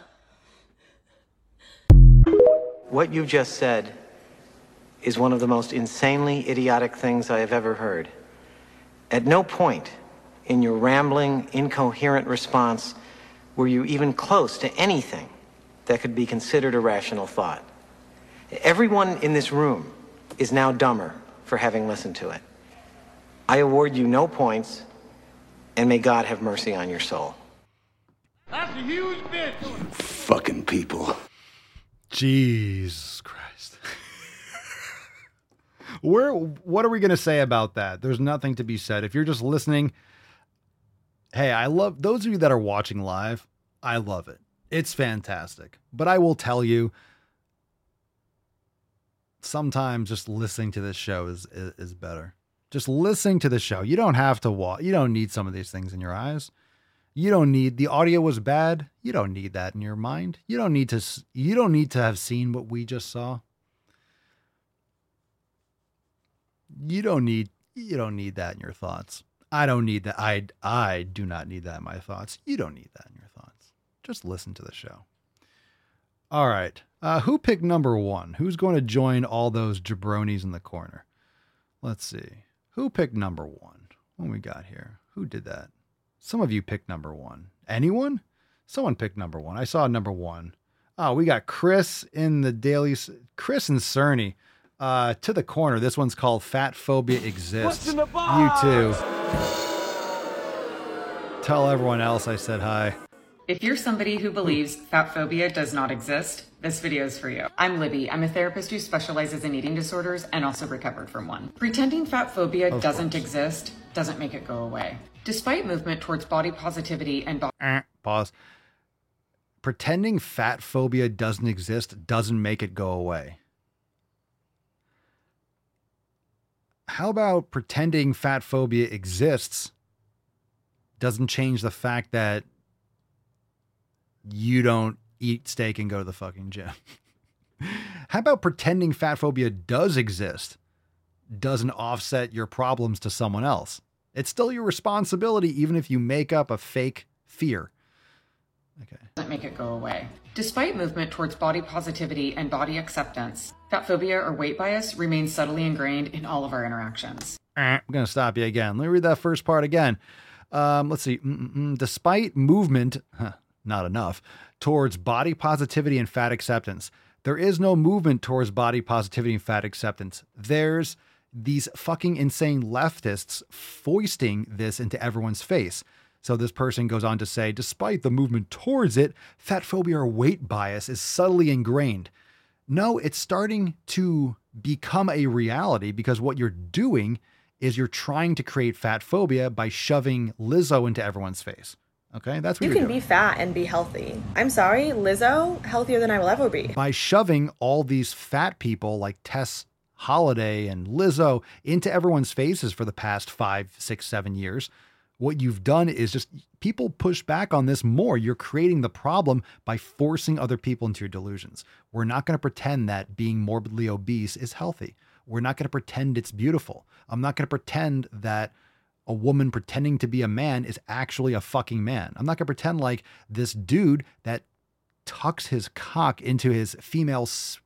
O: What you just said is one of the most insanely idiotic things I have ever heard. At no point in your rambling, incoherent response were you even close to anything that could be considered a rational thought. Everyone in this room is now dumber for having listened to it. I award you no points, and may God have mercy on your soul.
F: That's a huge bitch.
P: Fucking people.
A: Jesus Christ. Where, what are we going to say about that? There's nothing to be said. If you're just listening, hey, I love those of you that are watching live. I love it. It's fantastic. But I will tell you, sometimes just listening to this show is, is, is better. Just listening to the show. You don't have to watch. You don't need some of these things in your eyes. You don't need, the audio was bad. You don't need that in your mind. You don't need to, you don't need to have seen what we just saw. You don't need, you don't need that in your thoughts. I don't need that. I, I do not need that in my thoughts. You don't need that in your thoughts. Just listen to the show. All right. Uh, who picked number one? Who's going to join all those jabronis in the corner? Let's see. Who picked number one? What we got here? Who did that? Some of you picked number one. Anyone? Someone picked number one. I saw number one. Oh, we got Chris in the daily. Chris and Cerny uh, to the corner. This one's called Fat Phobia Exists.
F: What's in the box?
A: You too. Tell everyone else I said hi.
Q: If you're somebody who believes fat phobia does not exist, this video is for you. I'm Libby. I'm a therapist who specializes in eating disorders and also recovered from one. Pretending fat phobia
A: Of
Q: doesn't
A: course.
Q: exist doesn't make it go away. Despite movement towards body positivity and body
A: Eh, pause. Pretending fat phobia doesn't exist doesn't make it go away. How about pretending fat phobia exists doesn't change the fact that you don't eat steak and go to the fucking gym? How about pretending fat phobia does exist doesn't offset your problems to someone else? It's still your responsibility, even if you make up a fake fear. Okay.
Q: doesn't make it go away. Despite movement towards body positivity and body acceptance, fat phobia or weight bias remains subtly ingrained in all of our interactions.
A: I'm going to stop you again. Let me read that first part again. Um, let's see. Mm-mm-mm. Despite movement, huh, not enough, towards body positivity and fat acceptance, there is no movement towards body positivity and fat acceptance. There's these fucking insane leftists foisting this into everyone's face. So this person goes on to say, despite the movement towards it, fat phobia or weight bias is subtly ingrained. No, it's starting to become a reality because what you're doing is you're trying to create fat phobia by shoving Lizzo into everyone's face. Okay, that's what
R: you
A: you're
R: can
A: doing.
R: be fat and be healthy. I'm sorry, Lizzo, healthier than I will ever be.
A: By shoving all these fat people like Tess Holiday and Lizzo into everyone's faces for the past five, six, seven years, what you've done is just people push back on this more. You're creating the problem by forcing other people into your delusions. We're not going to pretend that being morbidly obese is healthy. We're not going to pretend it's beautiful. I'm not going to pretend that a woman pretending to be a man is actually a fucking man. I'm not going to pretend like this dude that tucks his cock into his female s-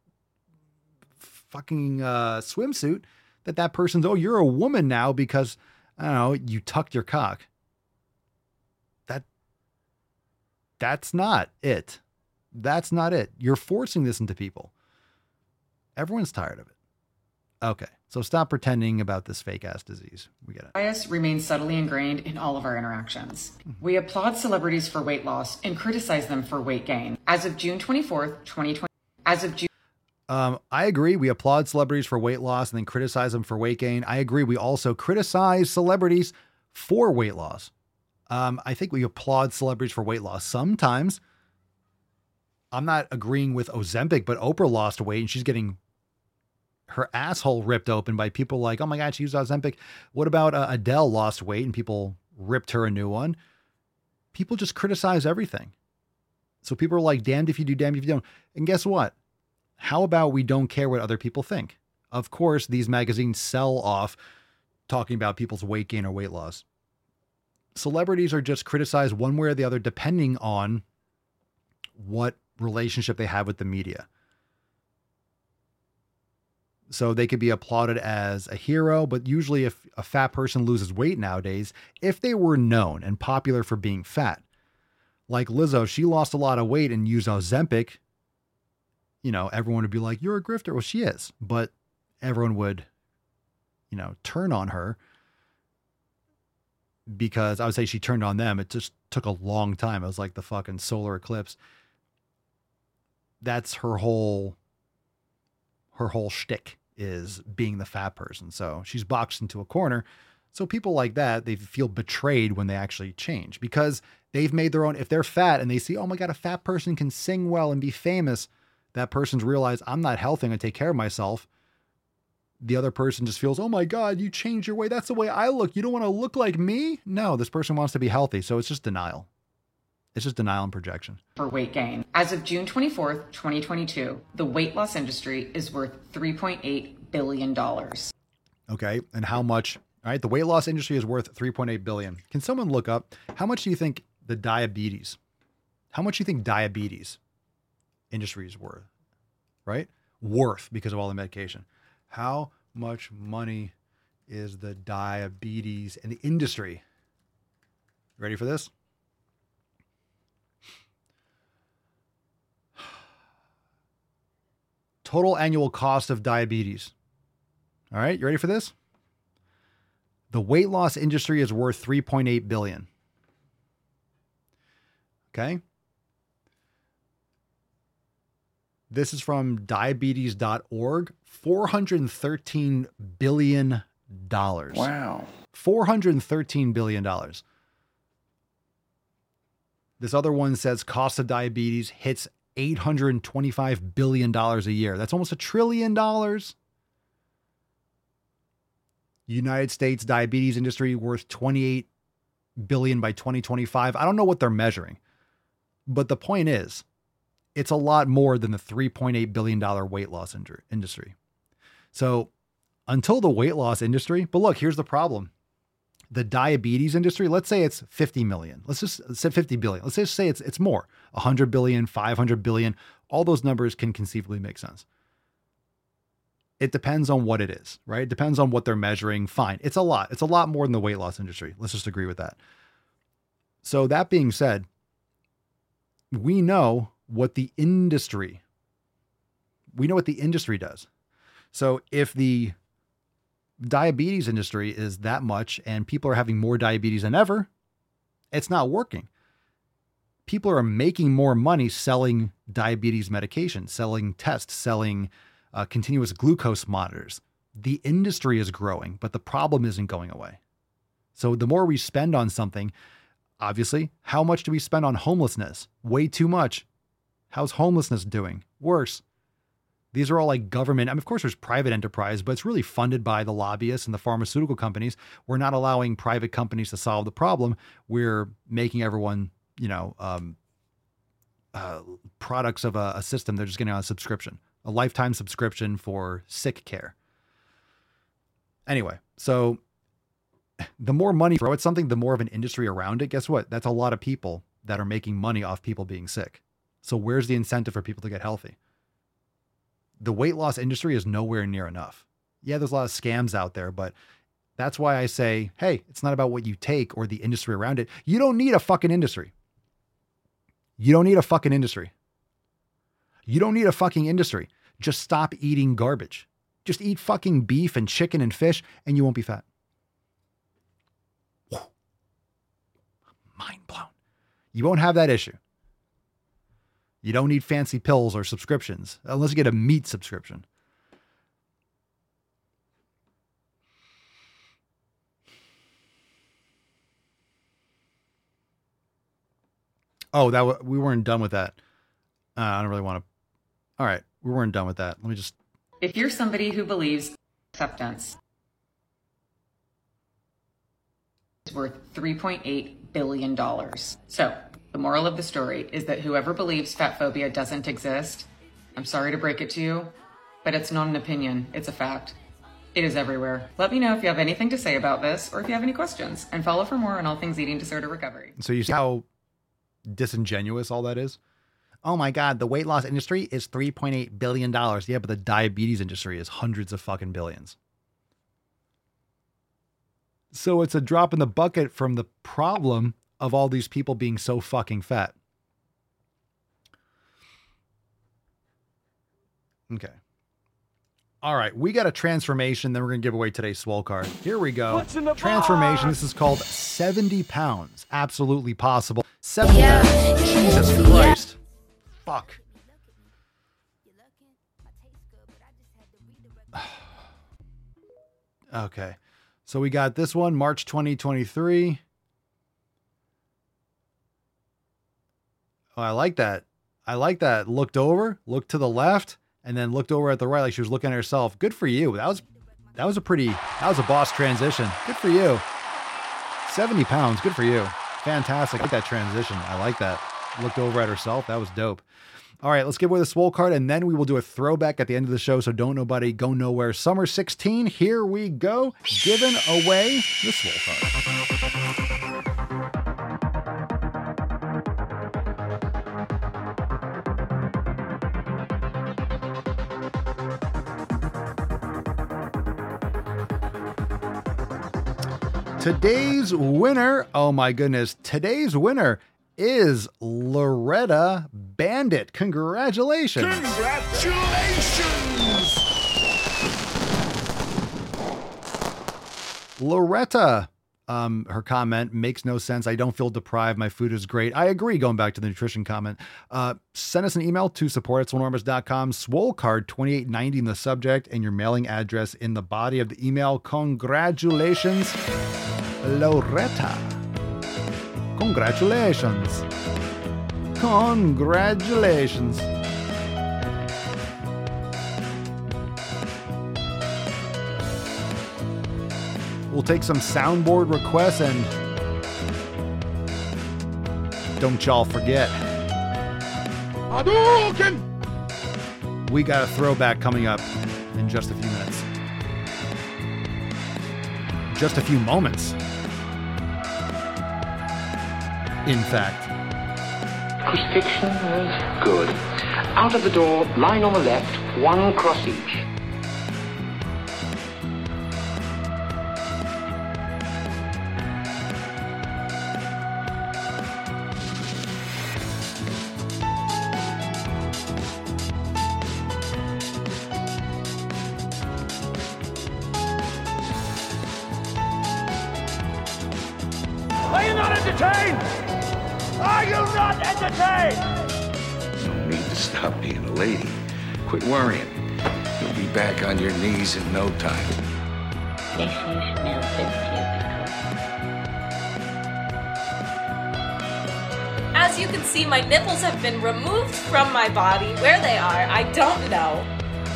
A: fucking uh, swimsuit, that that person's, oh, you're a woman now because, I don't know, you tucked your cock. That, that's not it. That's not it. You're forcing this into people. Everyone's tired of it. Okay, so stop pretending about this fake ass disease. We get it.
Q: Bias remains subtly ingrained in all of our interactions. We applaud celebrities for weight loss and criticize them for weight gain. As of June twenty-fourth, twenty twenty, as of June
A: Um, I agree. We applaud celebrities for weight loss and then criticize them for weight gain. I agree. We also criticize celebrities for weight loss. Um, I think we applaud celebrities for weight loss. Sometimes I'm not agreeing with Ozempic, but Oprah lost weight and she's getting her asshole ripped open by people like, oh my God, she used Ozempic. What about uh, Adele lost weight and people ripped her a new one? People just criticize everything. So people are like, damned if you do, damned if you don't. And guess what? How about we don't care what other people think? Of course, these magazines sell off talking about people's weight gain or weight loss. Celebrities are just criticized one way or the other, depending on what relationship they have with the media. So they could be applauded as a hero, but usually if a fat person loses weight nowadays, if they were known and popular for being fat, like Lizzo, she lost a lot of weight and used Ozempic, you know, everyone would be like, you're a grifter. Well, she is, but everyone would, you know, turn on her because I would say she turned on them. It just took a long time. It was like the fucking solar eclipse. That's her whole, her whole shtick is being the fat person. So she's boxed into a corner. So people like that, they feel betrayed when they actually change because they've made their own. If they're fat and they see, oh my God, a fat person can sing well and be famous, that person's realized I'm not healthy. I'm going to take care of myself. The other person just feels, oh my God, you changed your way. That's the way I look. You don't want to look like me. No, this person wants to be healthy. So it's just denial. It's just denial and projection.
Q: For weight gain. As of June twenty-fourth, twenty twenty-two, the weight loss industry is worth three point eight billion dollars.
A: Okay. And how much, all right, the weight loss industry is worth three point eight billion dollars. Can someone look up how much do you think the diabetes, how much do you think diabetes industry is worth, right? Worth because of all the medication. How much money is the diabetes and the industry? Ready for this? Total annual cost of diabetes. All right, you ready for this? The weight loss industry is worth three point eight billion dollars. Okay. This is from diabetes dot org. four hundred thirteen billion dollars.
P: Wow.
A: four hundred thirteen billion dollars. This other one says cost of diabetes hits eight hundred twenty-five billion dollars a year. That's almost a trillion dollars. United States diabetes industry worth twenty-eight billion dollars by twenty twenty-five. I don't know what they're measuring, but the point is, it's a lot more than the three point eight billion dollars weight loss industry. So until the weight loss industry, but look, here's the problem. The diabetes industry, let's say it's fifty million. Let's just say fifty billion. Let's just say it's it's more, one hundred billion, five hundred billion. All those numbers can conceivably make sense. It depends on what it is, right? It depends on what they're measuring. Fine. It's a lot. It's a lot more than the weight loss industry. Let's just agree with that. So that being said, we know what the industry, we know what the industry does. So if the diabetes industry is that much and people are having more diabetes than ever, it's not working. People are making more money selling diabetes medication, selling tests, selling uh, continuous glucose monitors. The industry is growing, but the problem isn't going away. So the more we spend on something, obviously, how much do we spend on homelessness? Way too much. How's homelessness doing? Worse. These are all like government. I mean, of course, there's private enterprise, but it's really funded by the lobbyists and the pharmaceutical companies. We're not allowing private companies to solve the problem. We're making everyone, you know, um, uh, products of a, a system. They're just getting on a subscription, a lifetime subscription for sick care. Anyway, so the more money you throw at something, the more of an industry around it. Guess what? That's a lot of people that are making money off people being sick. So where's the incentive for people to get healthy? The weight loss industry is nowhere near enough. Yeah, there's a lot of scams out there, but that's why I say, hey, it's not about what you take or the industry around it. You don't need a fucking industry. You don't need a fucking industry. You don't need a fucking industry. Just stop eating garbage. Just eat fucking beef and chicken and fish and you won't be fat. Whoa. Mind blown. You won't have that issue. You don't need fancy pills or subscriptions, unless you get a meat subscription. Oh, that w- we weren't done with that. Uh, I don't really want to. All right, we weren't done with that. Let me just.
Q: If you're somebody who believes acceptance is worth three point eight billion dollars. So The moral of the story is that whoever believes fat phobia doesn't exist, I'm sorry to break it to you, but it's not an opinion, it's a fact. It is everywhere. Let me know if you have anything to say about this or if you have any questions, and follow for more on all things eating disorder recovery.
A: So you see how disingenuous all that is? Oh my God, the weight loss industry is three point eight billion dollars. Yeah, but the diabetes industry is hundreds of fucking billions. So it's a drop in the bucket from the problem of all these people being so fucking fat. Okay. All right, we got a transformation, then we're going to give away today's swole card. Here we go.
F: What's in the
A: Transformation.
F: box?
A: This is called seventy pounds. Absolutely possible. seventy yeah. pounds. Jesus Christ. Fuck. Okay. So we got this one, March twenty twenty-three. Oh, I like that. I like that. Looked over, looked to the left, and then looked over at the right like she was looking at herself. Good for you. That was that was a pretty, that was a boss transition. Good for you. seventy pounds. Good for you. Fantastic. I like that transition. I like that. Looked over at herself. That was dope. All right, let's give away the swole card, and then we will do a throwback at the end of the show, so don't nobody go nowhere. Summer sixteen, here we go. Giving away the swole card. Today's winner, oh my goodness, today's winner is Loretta Bandit. Congratulations.
F: Congratulations!
A: Loretta, um, her comment makes no sense. I don't feel deprived. My food is great. I agree, going back to the nutrition comment. Uh, send us an email to support at swolenormous dot com, swole card twenty-eight ninety in the subject, and your mailing address in the body of the email. Congratulations, Loretta. Congratulations. Congratulations. We'll take some soundboard requests, and don't y'all forget,
F: Hadouken!
A: we got a throwback coming up in just a few minutes. Just a few moments. In fact.
S: Crucifixion is good. Out of the door, line on the left, one cross each.
F: Are you not entertained? Are you not entertained?
P: No need to stop being a lady. Quit worrying. You'll be back on your knees in no time.
N: Yes, you smell so beautiful.
I: As you can see, my nipples have been removed from my body. Where they are, I don't know.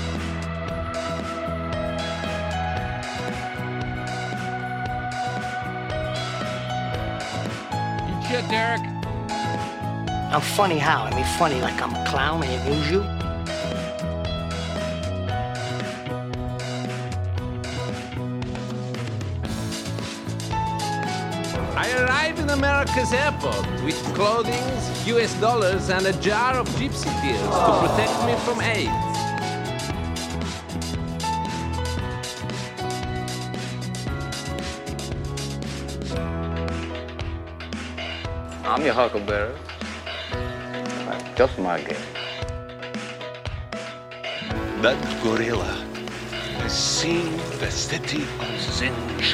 F: Shit, Derek.
K: I'm funny how? I mean, funny like I'm a clown and amuse you?
T: I arrived in America's airport with clothing, U S dollars, and a jar of gypsy pills to protect me from AIDS.
U: I'm your huckleberry. Just my game.
P: That gorilla has seen the city of Zinj.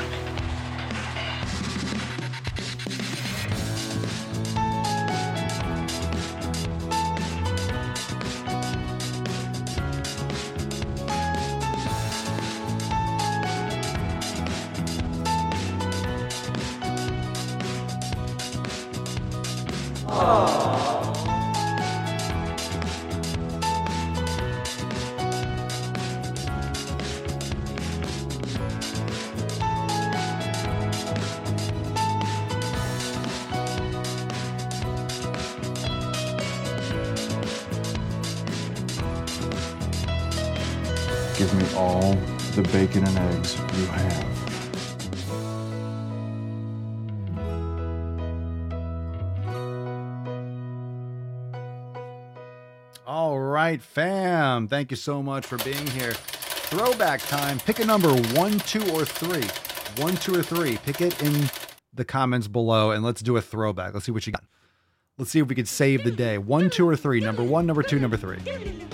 C: Give me all the bacon and eggs you have.
A: All right, fam. Thank you so much for being here. Throwback time. Pick a number, one, two, or three. One, two, or three. Pick it in the comments below, and let's do a throwback. Let's see what you got. Let's see if we could save the day. One, two, or three. Number one, number two, number three.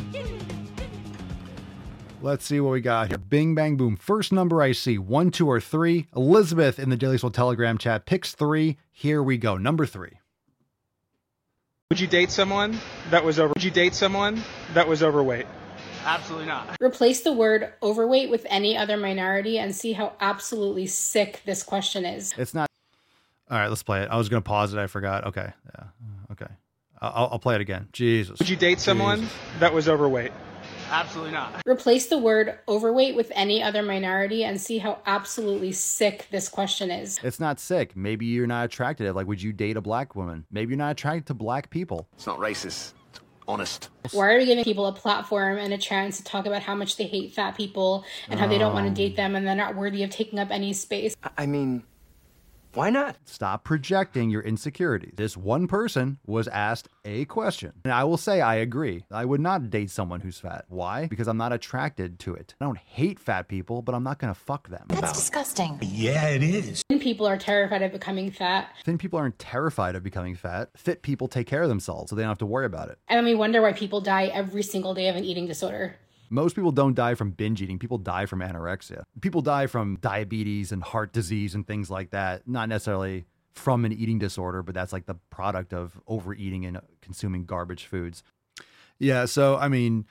A: Let's see what we got here. Bing, bang, boom. First number I see, one, two, or three. Elizabeth in the Daily Soul Telegram chat picks three. Here we go. Number three.
V: Would you date someone that was over? Would you date someone that was overweight?
W: Absolutely not.
X: Replace the word overweight with any other minority and see how absolutely sick this question is.
A: It's not. All right, let's play it. I was going to pause it. I forgot. Okay. Yeah. Okay. I'll, I'll play it again. Jesus.
V: Would you date someone Jesus. that was overweight?
W: Absolutely not.
X: Replace the word overweight with any other minority and see how absolutely sick this question is.
A: It's not sick. Maybe you're not attracted. Like, would you date a black woman? Maybe you're not attracted to black people.
W: It's not racist. It's honest.
X: Why are we giving people a platform and a chance to talk about how much they hate fat people and how um, they don't want to date them and they're not worthy of taking up any space?
W: I mean... Why not?
A: Stop projecting your insecurities. This one person was asked a question. And I will say I agree. I would not date someone who's fat. Why? Because I'm not attracted to it. I don't hate fat people, but I'm not going to fuck them.
X: That's disgusting.
W: Yeah, it is.
X: Thin people are terrified of becoming fat.
A: Thin people aren't terrified of becoming fat. Fit people take care of themselves, so they don't have to worry about it.
X: And then we wonder why people die every single day of an eating disorder.
A: Most people don't die from binge eating. People die from anorexia. People die from diabetes and heart disease and things like that. Not necessarily from an eating disorder, but that's like the product of overeating and consuming garbage foods. Yeah. So, I mean,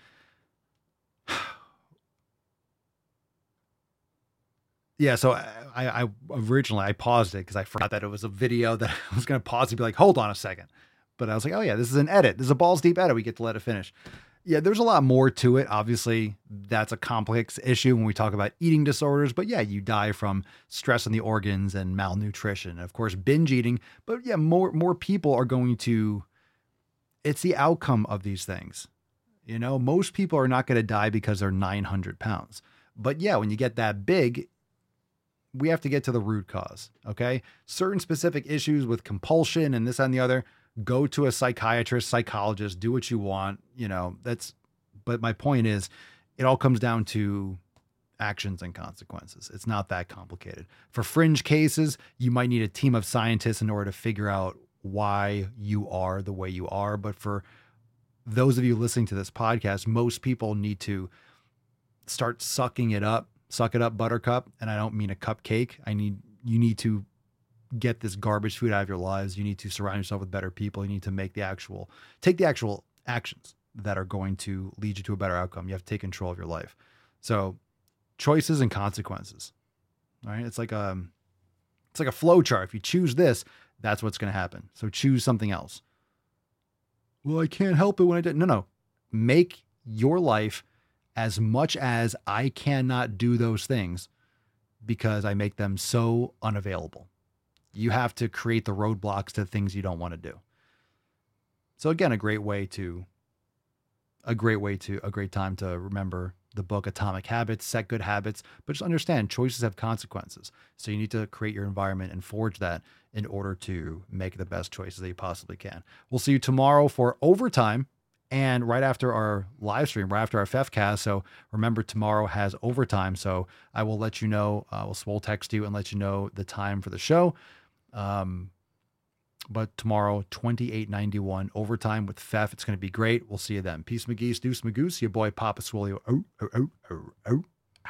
A: yeah. So I, I originally, I paused it because I forgot that it was a video that I was going to pause and be like, hold on a second. But I was like, oh yeah, this is an edit. This is a balls deep edit. We get to let it finish. Yeah, there's a lot more to it. Obviously, that's a complex issue when we talk about eating disorders. But yeah, you die from stress on the organs and malnutrition. And of course, binge eating. But yeah, more more people are going to, it's the outcome of these things. You know, most people are not going to die because they're nine hundred pounds. But yeah, when you get that big, we have to get to the root cause. Okay. Certain specific issues with compulsion and this and the other. Go to a psychiatrist, psychologist, do what you want, you know, that's, but my point is it all comes down to actions and consequences. It's not that complicated. For fringe cases, you might need a team of scientists in order to figure out why you are the way you are. But for those of you listening to this podcast, most people need to start sucking it up, suck it up, buttercup. And I don't mean a cupcake. I need, you need to get this garbage food out of your lives. You need to surround yourself with better people. You need to make the actual, take the actual actions that are going to lead you to a better outcome. You have to take control of your life. So choices and consequences, all right? It's like a, it's like a flow chart. If you choose this, that's what's going to happen. So choose something else. Well, I can't help it when I did. No, no. Make your life as much as I cannot do those things because I make them so unavailable. You have to create the roadblocks to things you don't want to do. So again, a great way to, a great way to, a great time to remember the book Atomic Habits, set good habits, but just understand choices have consequences. So you need to create your environment and forge that in order to make the best choices that you possibly can. We'll see you tomorrow for overtime and right after our live stream, right after our FEFcast. So remember, tomorrow has overtime. So I will let you know, uh, we'll, we'll text you and let you know the time for the show. Um, but tomorrow, twenty-eight ninety-one overtime with F E F. It's going to be great. We'll see you then. Peace, McGee's, Deuce, Magoose, your boy, Papa Swolio. Oh, oh, oh, oh, oh.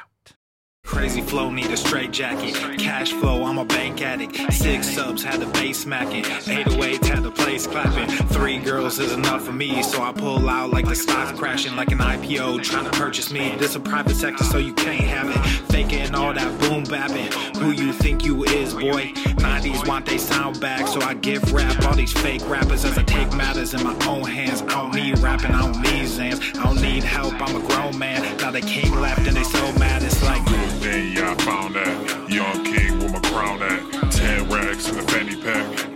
Y: Crazy flow, need a straight jacket. Cash flow, I'm a bank addict. Six subs, had the bass smacking. eight oh eight, had the place clapping. Three girls is enough for me, so I pull out like the stock crashing. Like an I P O, trying to purchase me. This a private sector, so you can't have it. Faking all that boom bapping. Who you think you is, boy? nineties want they sound back, so I give rap all these fake rappers as I take matters in my own hands. I don't need rapping, I don't need Zans. I don't need help, I'm a grown man. Now they can't laugh and they so mad, it's like
L: then yeah, I found that young king with my crown at ten racks in the fanny pack.